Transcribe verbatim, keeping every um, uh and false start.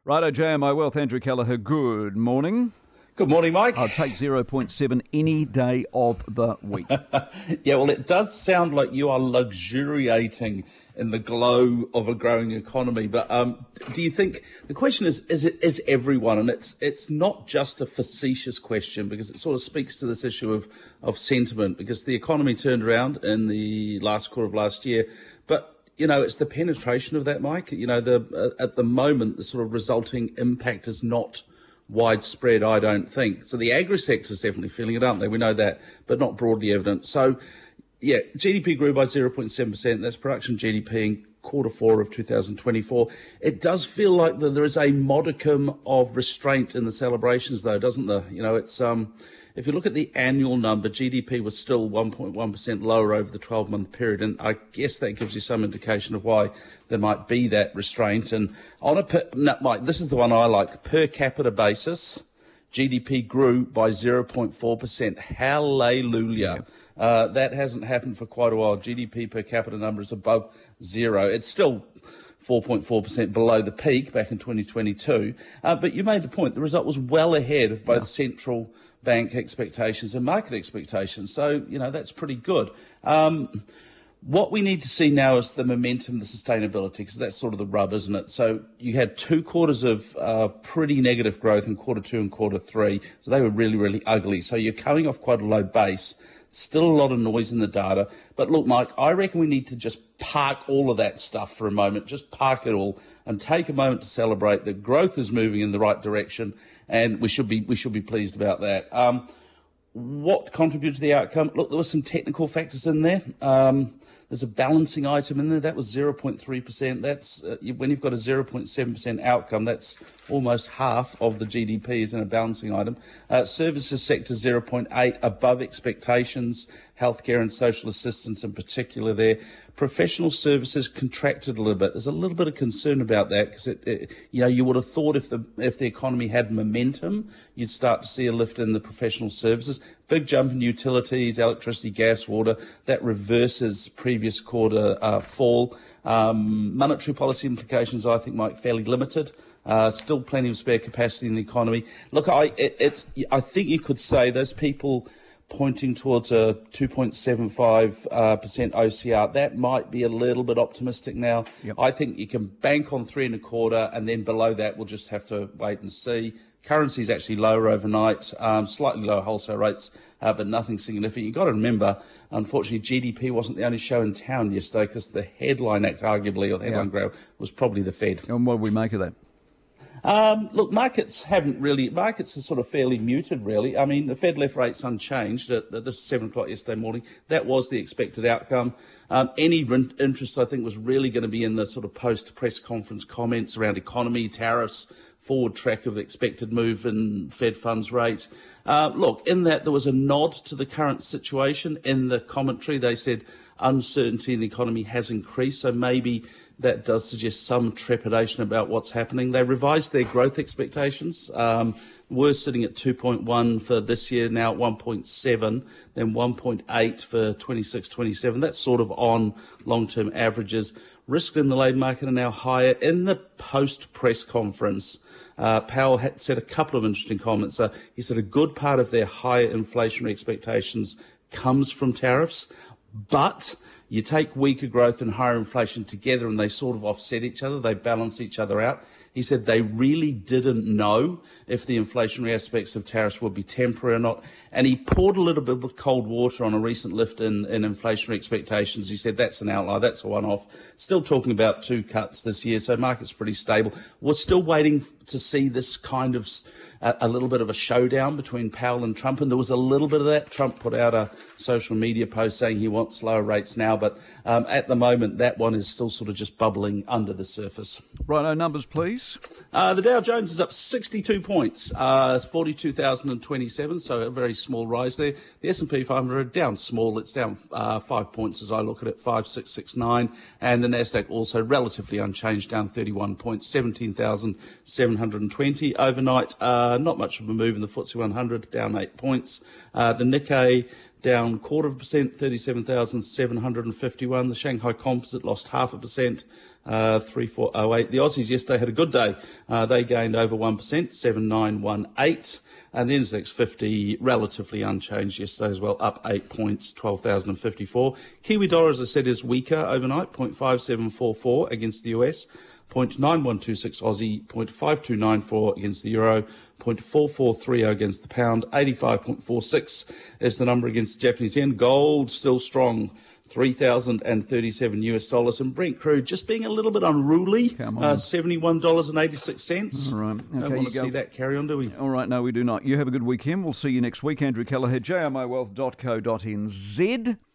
Righto, J M I Wealth, Andrew Kelleher, good morning. Good morning, Mike. I'll take zero point seven any day of the week. Yeah, well, it does sound like you are luxuriating in the glow of a growing economy. But um, do you think, the question is, is it is everyone? And it's it's not just a facetious question, because it sort of speaks to this issue of, of sentiment, because the economy turned around in the last quarter of last year. But you know, it's the penetration of that, Mike. You know, the uh, at the moment, the sort of resulting impact is not widespread, I don't think. So the agri sector is definitely feeling it, aren't they? We know that, but not broadly evident. So, yeah, G D P grew by zero point seven percent. That's production G D P in quarter four of two thousand twenty-four. It does feel like that there is a modicum of restraint in the celebrations, though, doesn't there? You know, it's um, if you look at the annual number, G D P was still one point one percent lower over the twelve-month period, and I guess that gives you some indication of why there might be that restraint. And on a per, no, Mike, this is the one I like. Per capita basis, G D P grew by zero point four percent. Hallelujah. Yep. Uh, that hasn't happened for quite a while. G D P per capita number is above zero. It's still four point four percent below the peak back in twenty twenty-two. Uh, but you made the point. The result was well ahead of both yeah. central bank expectations and market expectations. So, you know, that's pretty good. Um, what we need to see now is the momentum, the sustainability, because that's sort of the rub, isn't it? So you had two quarters of uh, pretty negative growth in quarter two and quarter three. So they were really, really ugly. So you're coming off quite a low base. Still a lot of noise in the data. But look, Mike, I reckon we need to just park all of that stuff for a moment, just park it all and take a moment to celebrate that growth is moving in the right direction, and we should be we should be pleased about that. Um, what contributed to the outcome? Look, there were some technical factors in there. Um, there's a balancing item in there. That was zero point three percent. That's uh, when you've got a zero point seven percent outcome, that's almost half of the G D P is in a balancing item. Uh, services sector zero point eight, above expectations. Healthcare and social assistance in particular there. Professional services contracted a little bit. There's a little bit of concern about that, because it, it, you know, you would have thought if the if the economy had momentum, you'd start to see a lift in the professional services. Big jump in utilities, electricity, gas, water. That reverses previous quarter uh, fall. Um, monetary policy implications, I think, might fairly limited. Uh, still plenty of spare capacity in the economy. Look, I it, it's I think you could say those people pointing towards a two point seven five percent uh, O C R, that might be a little bit optimistic now. Yep. I think you can bank on three and a quarter, and then below that we'll just have to wait and see. Currency is actually lower overnight, um, slightly lower wholesale rates, uh, but nothing significant. You've got to remember, unfortunately, G D P wasn't the only show in town yesterday, because the headline act, arguably, or the headline yep. grab, was probably the Fed. And what do we make of that? Um, look, markets haven't really, markets are sort of fairly muted, really. I mean, the Fed left rates unchanged at, at the seven o'clock yesterday morning. That was the expected outcome. Um, any interest, I think, was really going to be in the sort of post-press conference comments around economy, tariffs, forward track of expected move in Fed funds rate. Uh, look, in that there was a nod to the current situation. In the commentary, they said uncertainty in the economy has increased, so maybe that does suggest some trepidation about what's happening. They revised their growth expectations. Um, we're sitting at two point one for this year, now at one point seven, then one point eight for twenty-six twenty-seven. That's sort of on long-term averages. Risks in the labour market are now higher. In the post-press conference, uh, Powell had said a couple of interesting comments. Uh, he said a good part of their higher inflationary expectations comes from tariffs, but you take weaker growth and higher inflation together and they sort of offset each other, they balance each other out. He said they really didn't know if the inflationary aspects of tariffs would be temporary or not. And he poured a little bit of cold water on a recent lift in, in inflationary expectations. He said that's an outlier, that's a one-off. Still talking about two cuts this year, so market's pretty stable. We're still waiting to see this kind of a, a little bit of a showdown between Powell and Trump, and there was a little bit of that. Trump put out a social media post saying he wants lower rates now, but um, at the moment that one is still sort of just bubbling under the surface. Righto, numbers please. Uh, the Dow Jones is up sixty-two points, uh, forty-two thousand twenty-seven, so a very small rise there. The S and P five hundred down small, it's down uh, five points as I look at it, five six six nine, and the Nasdaq also relatively unchanged, down thirty-one points, seventeen thousand seven hundred twenty. Overnight, uh, not much of a move in the F T S E one hundred, down eight points. Uh, the Nikkei down quarter of a percent, thirty-seven thousand seven hundred fifty-one. The Shanghai Composite lost half a percent, uh, three four oh eight. The Aussies yesterday had a good day. Uh, they gained over one percent, seven nine one eight. And the N Z X fifty relatively unchanged yesterday as well, up eight points, twelve thousand fifty-four. Kiwi dollar, as I said, is weaker overnight, zero point five seven four four against the U S, zero point nine one two six Aussie, zero point five two nine four against the euro, zero point four four three zero against the pound, eighty-five point four six is the number against the Japanese yen. Gold still strong, three thousand thirty-seven U S dollars, and Brent crude just being a little bit unruly. Come on. Uh, seventy-one dollars and eighty-six cents. All right. Don't Okay, want you to go. see that carry on, do we? All right, no, we do not. You have a good weekend. We'll see you next week. Andrew Kelleher, j m o wealth dot co dot n z.